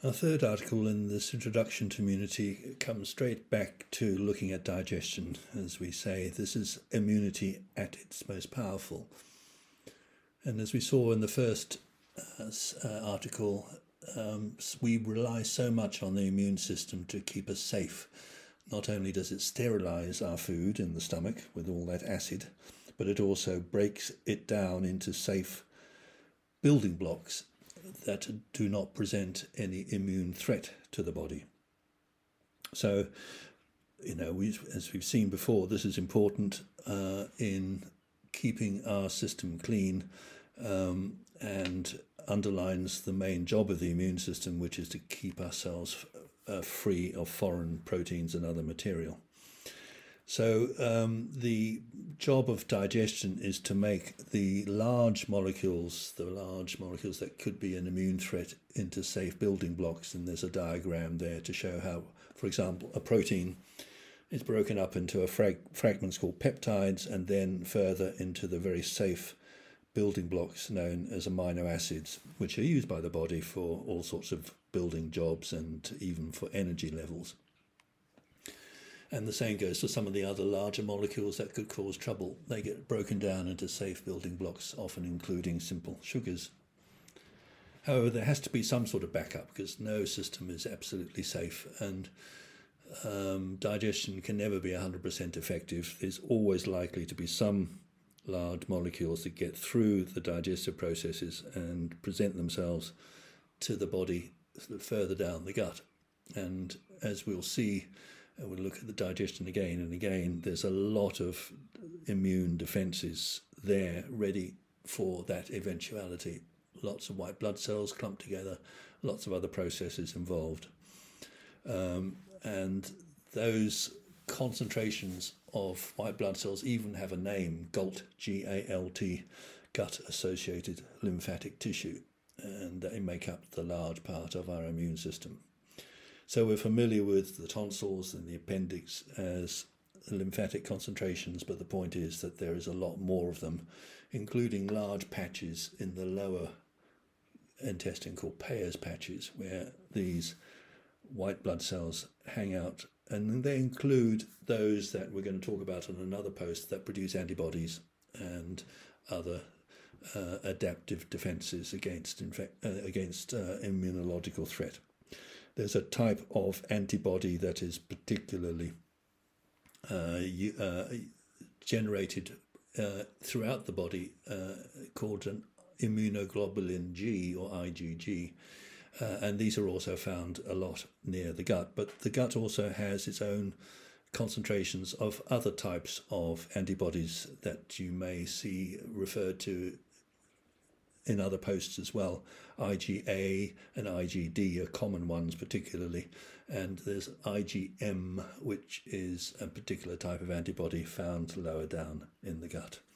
Our third article in this introduction to immunity comes straight back to looking at digestion. As we say, this is immunity at its most powerful. And as we saw in the first article, we rely so much on the immune system to keep us safe. Not only does it sterilize our food in the stomach with all that acid, but it also breaks it down into safe building blocks that do not present any immune threat to the body. So, as we've seen before, this is important in keeping our system clean and underlines the main job of the immune system, which is to keep ourselves free of foreign proteins and other material. So the job of digestion is to make the large molecules that could be an immune threat, into safe building blocks. And there's a diagram there to show how, for example, a protein is broken up into fragments called peptides, and then further into the very safe building blocks known as amino acids, which are used by the body for all sorts of building jobs and even for energy levels. And the same goes for some of the other larger molecules that could cause trouble. They get broken down into safe building blocks, often including simple sugars. However, there has to be some sort of backup, because no system is absolutely safe, and digestion can never be 100% effective. There's always likely to be some large molecules that get through the digestive processes and present themselves to the body further down the gut. And as we'll see, we'll look at the digestion again and again, there's a lot of immune defenses there ready for that eventuality. Lots of white blood cells clumped together, lots of other processes involved. And those concentrations of white blood cells even have a name, GALT, G-A-L-T, gut-associated lymphatic tissue, and they make up the large part of our immune system. So we're familiar with the tonsils and the appendix as lymphatic concentrations, but the point is that there is a lot more of them, including large patches in the lower intestine called Peyer's patches, where these white blood cells hang out. And they include those that we're going to talk about in another post that produce antibodies and other adaptive defenses against immunological threat. There's a type of antibody that is particularly generated throughout the body called an immunoglobulin G, or IgG. And these are also found a lot near the gut. But the gut also has its own concentrations of other types of antibodies that you may see referred to in other posts as well. IgA and IgD are common ones particularly, and there's IgM, which is a particular type of antibody found lower down in the gut.